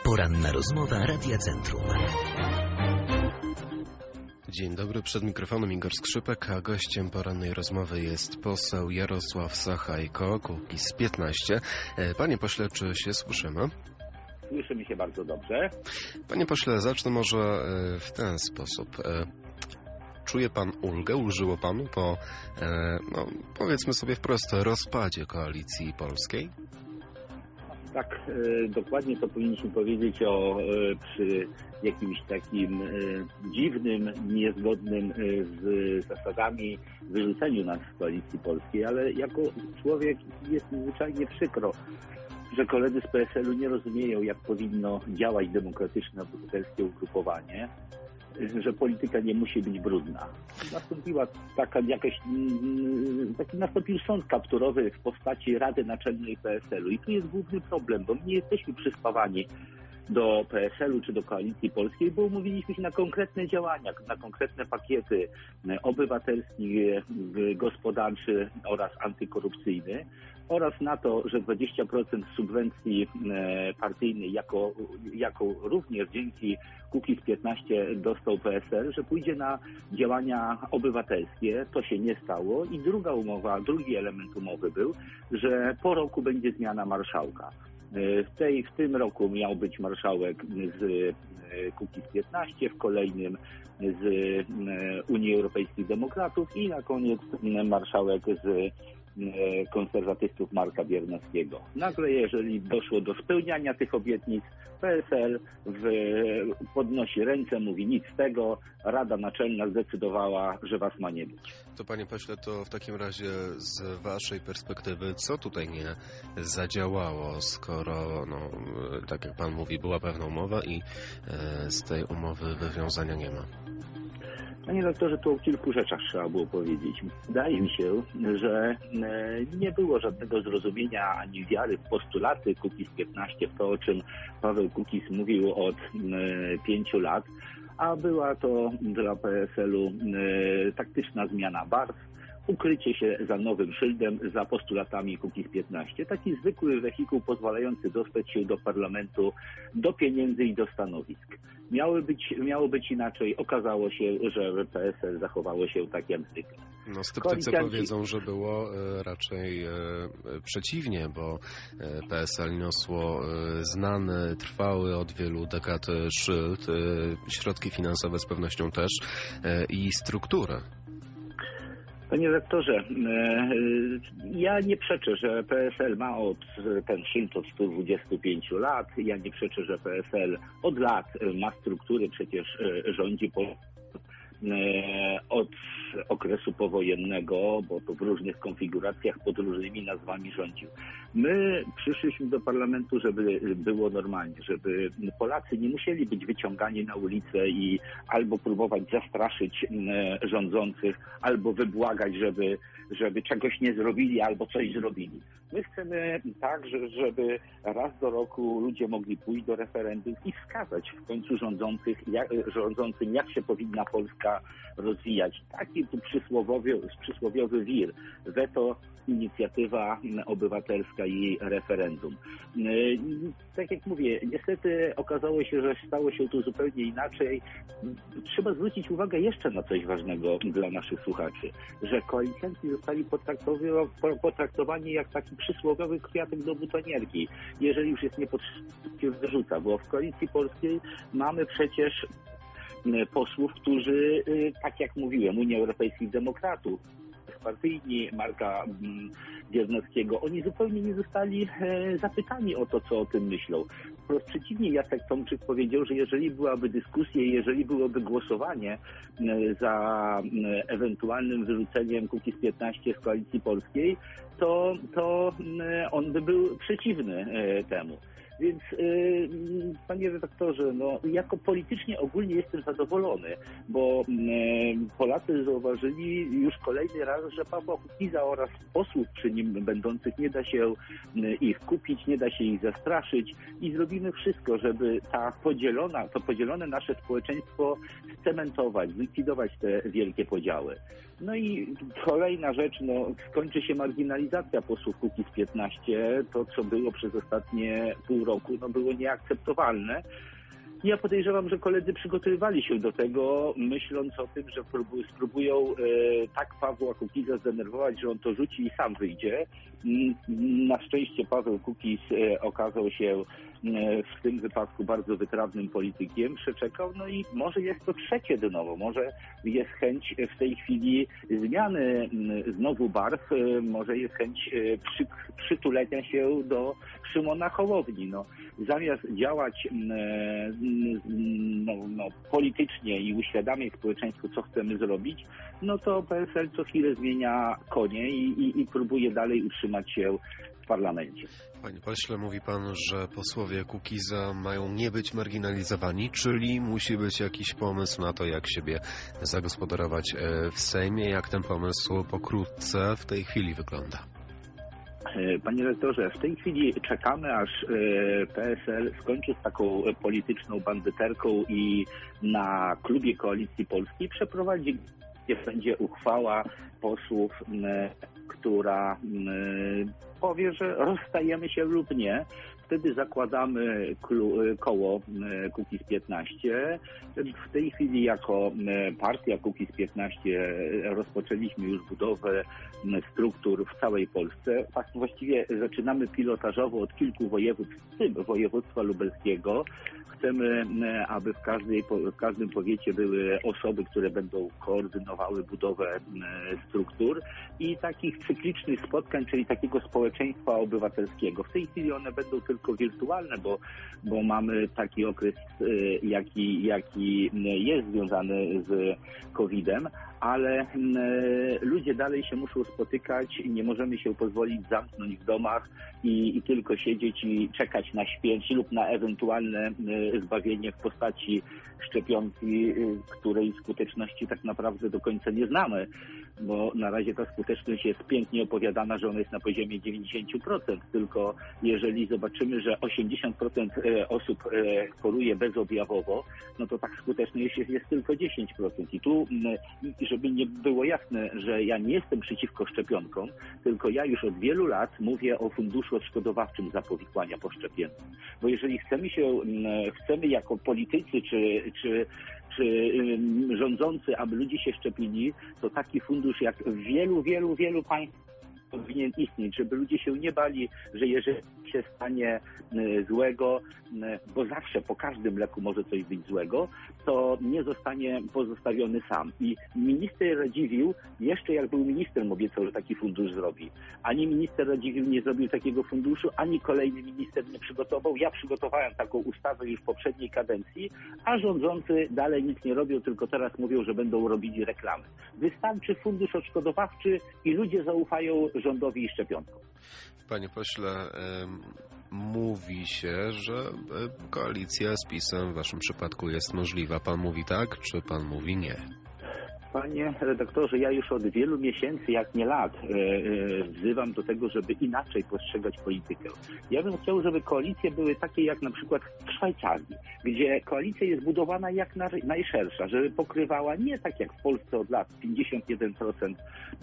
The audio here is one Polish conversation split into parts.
Poranna rozmowa Radia Centrum. Dzień dobry, przed mikrofonem Igor Skrzypek, a gościem porannej rozmowy jest poseł Jarosław Sachajko, Kukiz15. Panie pośle, czy się słyszymy? Słyszymy się bardzo dobrze. Panie pośle, zacznę może w ten sposób. Czuje pan ulgę, ulżyło panu po, powiedzmy sobie wprost, rozpadzie Koalicji Polskiej? Tak, dokładnie to powinniśmy powiedzieć przy jakimś takim dziwnym, niezgodnym z zasadami wyrzuceniu nas z Koalicji Polskiej, ale jako człowiek jest mi zwyczajnie przykro, że koledzy z PSL-u nie rozumieją, jak powinno działać demokratyczne obywatelskie ugrupowanie, że polityka nie musi być brudna. Nastąpił sąd kapturowy w postaci Rady Naczelnej PSL-u i tu jest główny problem, bo my nie jesteśmy przyspawani do PSL-u czy do Koalicji Polskiej, bo umówiliśmy się na konkretne działania, na konkretne pakiety obywatelski, gospodarczy oraz antykorupcyjny oraz na to, że 20% subwencji partyjnej, jako również dzięki Kukiz15 dostał PSL, że pójdzie na działania obywatelskie. To się nie stało i drugi element umowy był, że po roku będzie zmiana marszałka. W tym roku miał być marszałek z Kukiz15, w kolejnym z Unii Europejskich Demokratów i na koniec marszałek z konserwatystów Marka Biernackiego. Nagle, jeżeli doszło do spełniania tych obietnic, PSL podnosi ręce, mówi nic z tego, Rada Naczelna zdecydowała, że was ma nie być. To panie pośle, to w takim razie z waszej perspektywy, co tutaj nie zadziałało, skoro, tak jak pan mówi, była pewna umowa i z tej umowy wywiązania nie ma? Panie doktorze, tu o kilku rzeczach trzeba było powiedzieć. Wydaje mi się, że nie było żadnego zrozumienia ani wiary w postulaty Kukiz15, w to, o czym Paweł Kukiz mówił od 5 lat, a była to dla PSL-u taktyczna zmiana barw, ukrycie się za nowym szyldem, za postulatami Kukiz15. Taki zwykły wehikuł pozwalający dostać się do parlamentu, do pieniędzy i do stanowisk. Miało być inaczej. Okazało się, że PSL zachowało się tak jak zwykle. Sceptycy powiedzą, że było raczej przeciwnie, bo PSL niosło znany, trwały od wielu dekad szyld, środki finansowe z pewnością też i strukturę. Panie rektorze, ja nie przeczę, że PSL ma ten szyld od 125 lat. Ja nie przeczę, że PSL od lat ma struktury, przecież rządzi od okresu powojennego, bo to w różnych konfiguracjach pod różnymi nazwami rządził. My przyszliśmy do parlamentu, żeby było normalnie, żeby Polacy nie musieli być wyciągani na ulicę i albo próbować zastraszyć rządzących, albo wybłagać, żeby czegoś nie zrobili, albo coś zrobili. My chcemy tak, żeby raz do roku ludzie mogli pójść do referendum i wskazać w końcu rządzącym, jak się powinna Polska rozwijać. Taki tu przysłowiowy wir. Weto, inicjatywa obywatelska i referendum. Tak jak mówię, niestety okazało się, że stało się tu zupełnie inaczej. Trzeba zwrócić uwagę jeszcze na coś ważnego dla naszych słuchaczy, że koalicjanci zostali potraktowani jak taki przysłowiowy kwiatek do butonierki. Jeżeli już jest niepotrzebny, wyrzuca, bo w Koalicji Polskiej mamy przecież posłów, którzy, tak jak mówiłem, Unii Europejskich Demokratów, partyjni Marka Biernackiego, oni zupełnie nie zostali zapytani o to, co o tym myślą. Wprost przeciwnie, Jacek Tomczyk powiedział, że jeżeli byłaby dyskusja, jeżeli byłoby głosowanie za ewentualnym wyrzuceniem Kukiz15 z Koalicji Polskiej, to on by był przeciwny temu. Więc, panie redaktorze, jako politycznie ogólnie jestem zadowolony, bo Polacy zauważyli już kolejny raz, że Pawła Kukiza oraz posłów przy nim będących nie da się ich kupić, nie da się ich zastraszyć i zrobimy wszystko, żeby to podzielone nasze społeczeństwo scementować, zlikwidować te wielkie podziały. No i kolejna rzecz, skończy się marginalizacja posłów Kukiz15, to co było przez ostatnie pół pół roku było nieakceptowalne. Ja podejrzewam, że koledzy przygotowywali się do tego, myśląc o tym, że spróbują tak Pawła Kukiza zdenerwować, że on to rzuci i sam wyjdzie. Na szczęście Paweł Kukiz okazał się w tym wypadku bardzo wytrawnym politykiem, przeczekał, i może jest to trzecie dno, może jest chęć w tej chwili zmiany znowu barw, może jest chęć przytulenia się do Szymona Hołowni. Zamiast działać politycznie i uświadamiać społeczeństwu, co chcemy zrobić, to PSL co chwilę zmienia konie i próbuje dalej utrzymać się w parlamencie. Panie pośle, mówi pan, że posłowie Kukiza mają nie być marginalizowani, czyli musi być jakiś pomysł na to, jak siebie zagospodarować w Sejmie. Jak ten pomysł pokrótce w tej chwili wygląda? Panie rektorze, w tej chwili czekamy, aż PSL skończy z taką polityczną bandyterką i na klubie Koalicji Polskiej przeprowadzi, gdzie będzie uchwała posłów, która powie, że rozstajemy się lub nie. Wtedy zakładamy koło Kukiz 15. W tej chwili jako partia Kukiz 15 rozpoczęliśmy już budowę struktur w całej Polsce. Właściwie zaczynamy pilotażowo od kilku województw, w tym województwa lubelskiego. Chcemy, aby w każdym powiecie były osoby, które będą koordynowały budowę struktur i takich cyklicznych spotkań, czyli takiego społeczeństwa obywatelskiego. W tej chwili one będą tylko wirtualne, bo mamy taki okres, jaki jest związany z COVID-em, ale ludzie dalej się muszą spotykać, nie możemy się pozwolić zamknąć w domach i tylko siedzieć i czekać na śmierć lub na ewentualne zbawienie w postaci szczepionki, której skuteczności tak naprawdę do końca nie znamy, bo na razie ta skuteczność jest pięknie opowiadana, że ona jest na poziomie 90%, tylko jeżeli zobaczymy, że 80% osób choruje bezobjawowo, to tak skuteczność jest tylko 10%. I tu, żeby nie było jasne, że ja nie jestem przeciwko szczepionkom, tylko ja już od wielu lat mówię o funduszu odszkodowawczym za powikłania poszczepienne. Bo jeżeli chcemy jako politycy czy rządzący, aby ludzie się szczepili, to taki fundusz jak w wielu państwach powinien istnieć, żeby ludzie się nie bali, że jeżeli się stanie złego, bo zawsze po każdym leku może coś być złego, to nie zostanie pozostawiony sam. I minister Radziwiłł, jeszcze jak był ministrem, obiecał, że taki fundusz zrobi. Ani minister Radziwiłł nie zrobił takiego funduszu, ani kolejny minister nie przygotował. Ja przygotowałem taką ustawę już w poprzedniej kadencji, a rządzący dalej nic nie robią, tylko teraz mówią, że będą robili reklamy. Wystarczy fundusz odszkodowawczy i ludzie zaufają rządowi i szczepionkom. Panie pośle, mówi się, że koalicja z PiS-em w waszym przypadku jest możliwa. Pan mówi tak, czy pan mówi nie? Panie redaktorze, ja już od wielu miesięcy, jak nie lat, wzywam do tego, żeby inaczej postrzegać politykę. Ja bym chciał, żeby koalicje były takie jak na przykład w Szwajcarii, gdzie koalicja jest budowana jak najszersza, żeby pokrywała nie tak jak w Polsce od lat 51%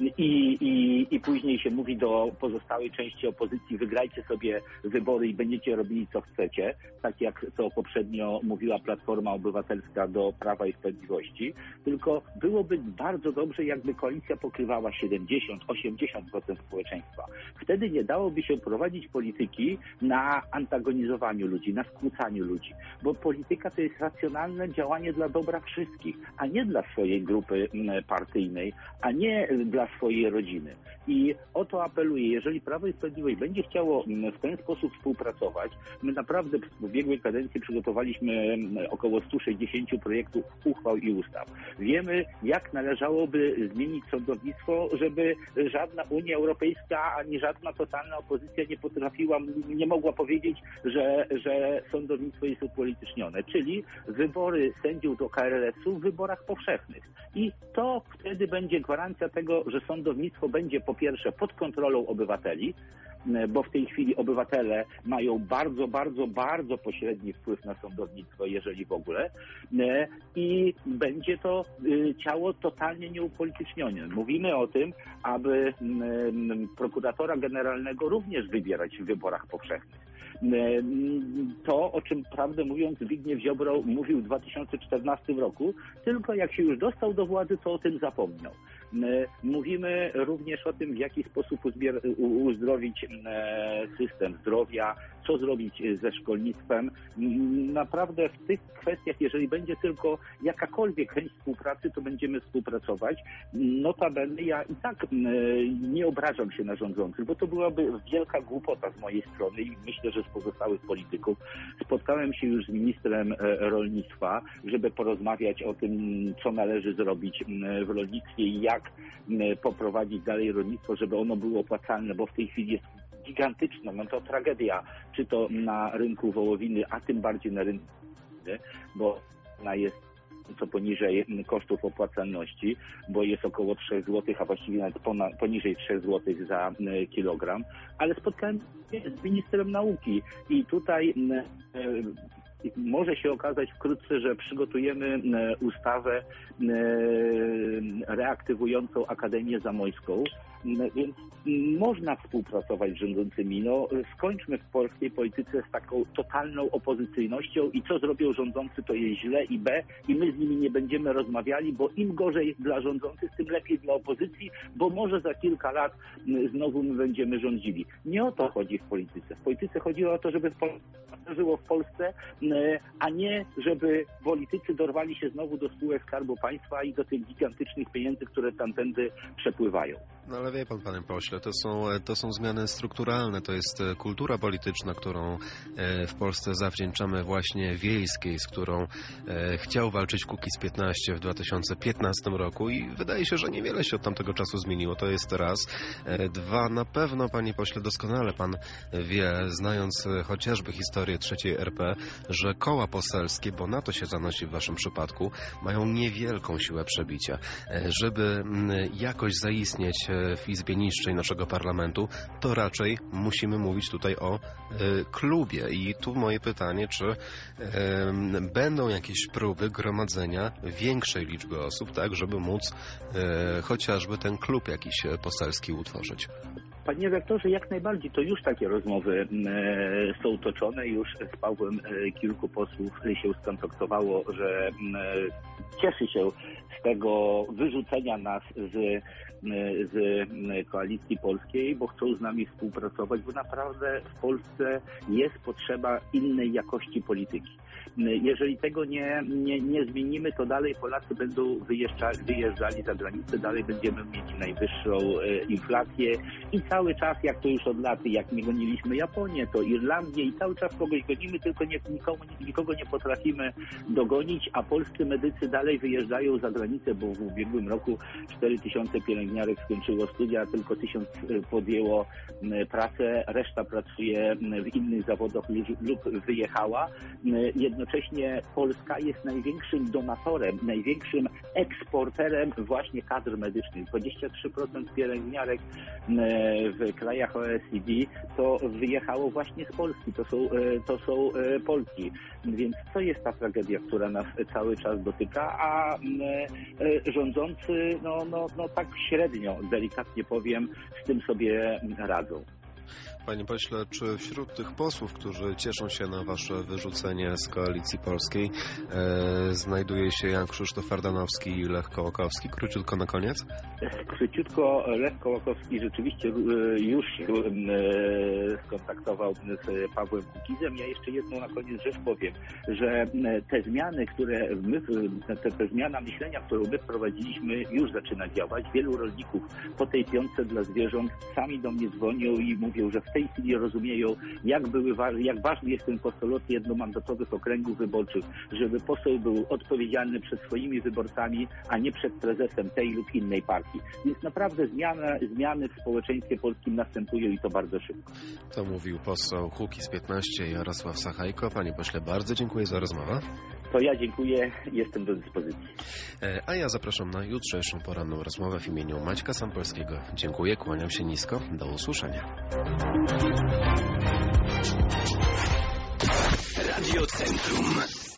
i później się mówi do pozostałej części opozycji, wygrajcie sobie wybory i będziecie robili co chcecie, tak jak to poprzednio mówiła Platforma Obywatelska do Prawa i Sprawiedliwości, tylko byłoby bardzo dobrze, jakby koalicja pokrywała 70-80% społeczeństwa. Wtedy nie dałoby się prowadzić polityki na antagonizowaniu ludzi, na skłócaniu ludzi, bo polityka to jest racjonalne działanie dla dobra wszystkich, a nie dla swojej grupy partyjnej, a nie dla swojej rodziny. I o to apeluję, jeżeli Prawo i Sprawiedliwość będzie chciało w ten sposób współpracować, my naprawdę w ubiegłej kadencji przygotowaliśmy około 160 projektów uchwał i ustaw. Wiemy, jak należałoby zmienić sądownictwo, żeby żadna Unia Europejska ani żadna totalna opozycja nie mogła powiedzieć, że sądownictwo jest upolitycznione, czyli wybory sędziów do KRS-u w wyborach powszechnych. I to wtedy będzie gwarancja tego, że sądownictwo będzie po pierwsze pod kontrolą obywateli, bo w tej chwili obywatele mają bardzo pośredni wpływ na sądownictwo, jeżeli w ogóle, i będzie to ciało totalnie nieupolitycznione. Mówimy o tym, aby prokuratora generalnego również wybierać w wyborach powszechnych. To, o czym prawdę mówiąc Zbigniew Ziobro mówił w 2014 roku, tylko jak się już dostał do władzy, to o tym zapomniał. Mówimy również o tym, w jaki sposób uzdrowić system zdrowia, co zrobić ze szkolnictwem. Naprawdę w tych kwestiach, jeżeli będzie tylko jakakolwiek chęć współpracy, to będziemy współpracować. Notabene ja i tak nie obrażam się na rządzących, bo to byłaby wielka głupota z mojej strony i myślę, że z pozostałych polityków. Spotkałem się już z ministrem rolnictwa, żeby porozmawiać o tym, co należy zrobić w rolnictwie i jak poprowadzić dalej rolnictwo, żeby ono było opłacalne, bo w tej chwili jest gigantyczna, no to tragedia, czy to na rynku wołowiny, a tym bardziej na rynku, bo ona jest co poniżej kosztów opłacalności, bo jest około 3 zł, a właściwie nawet poniżej 3 zł za kilogram, ale spotkałem się z ministrem nauki i tutaj może się okazać wkrótce, że przygotujemy ustawę reaktywującą Akademię Zamojską, więc można współpracować z rządzącymi. No, skończmy w polskiej polityce z taką totalną opozycyjnością i co zrobią rządzący, to jest źle i B i my z nimi nie będziemy rozmawiali, bo im gorzej dla rządzących, tym lepiej dla opozycji, bo może za kilka lat znowu my będziemy rządzili. Nie o to chodzi w polityce. W polityce chodziło o to, żeby żyło w Polsce, a nie żeby politycy dorwali się znowu do spółek Skarbu Państwa i do tych gigantycznych pieniędzy, które tamtędy przepływają. No ale wie pan, panie pośle, to są zmiany strukturalne, to jest kultura polityczna, którą w Polsce zawdzięczamy właśnie Wiejskiej, z którą chciał walczyć Kukiz-15 w 2015 roku i wydaje się, że niewiele się od tamtego czasu zmieniło, to jest raz. Dwa, na pewno, panie pośle, doskonale pan wie, znając chociażby historię III RP, że koła poselskie, bo na to się zanosi w waszym przypadku, mają niewielką siłę przebicia. Żeby jakoś zaistnieć w Izbie Niższej naszego parlamentu, to raczej musimy mówić tutaj o klubie. I tu moje pytanie, czy będą jakieś próby gromadzenia większej liczby osób, tak, żeby móc chociażby ten klub jakiś poselski utworzyć? Panie rektorze, jak najbardziej, to już takie rozmowy są toczone. Już z Pawłem kilku posłów się skontaktowało, że cieszy się z tego wyrzucenia nas z Koalicji Polskiej, bo chcą z nami współpracować, bo naprawdę w Polsce jest potrzeba innej jakości polityki. Jeżeli tego nie zmienimy, to dalej Polacy będą wyjeżdżali za granicę, dalej będziemy mieć najwyższą inflację i cały czas, jak to już od lat, jak nie goniliśmy Japonię, to Irlandię i cały czas kogoś gonimy, tylko nikogo nie potrafimy dogonić, a polscy medycy dalej wyjeżdżają za granicę, bo w ubiegłym roku 4000 pielęgniarek skończyło studia, tylko 1000 podjęło pracę, reszta pracuje w innych zawodach lub wyjechała. Jednocześnie Polska jest największym donatorem, największym eksporterem właśnie kadr medycznych. 23% pielęgniarek w krajach OECD to wyjechało właśnie z Polski, to są Polki. Więc to jest ta tragedia, która nas cały czas dotyka, a rządzący no tak średnio, delikatnie powiem, z tym sobie radzą. Panie pośle, czy wśród tych posłów, którzy cieszą się na wasze wyrzucenie z Koalicji Polskiej, znajduje się Jan Krzysztof Ardanowski i Lech Kołakowski? Króciutko na koniec. Króciutko, Lech Kołakowski rzeczywiście już się skontaktował z Pawłem Kukizem. Ja jeszcze jedną na koniec rzecz powiem, że te zmiany, te zmiana myślenia, którą my wprowadziliśmy, już zaczyna działać. Wielu rolników po tej piątce dla zwierząt sami do mnie dzwonią i mówią, że w tej chwili rozumieją, jak ważny jest ten postulat jednomandatowych okręgów wyborczych, żeby poseł był odpowiedzialny przed swoimi wyborcami, a nie przed prezesem tej lub innej partii. Więc naprawdę zmiany w społeczeństwie polskim następują i to bardzo szybko. To mówił poseł Kukiz-15 Jarosław Sachajko. Panie pośle, bardzo dziękuję za rozmowę. To ja dziękuję, jestem do dyspozycji. A ja zapraszam na jutrzejszą poranną rozmowę w imieniu Maćka Sampolskiego. Dziękuję, kłaniam się nisko. Do usłyszenia. Radio Centrum.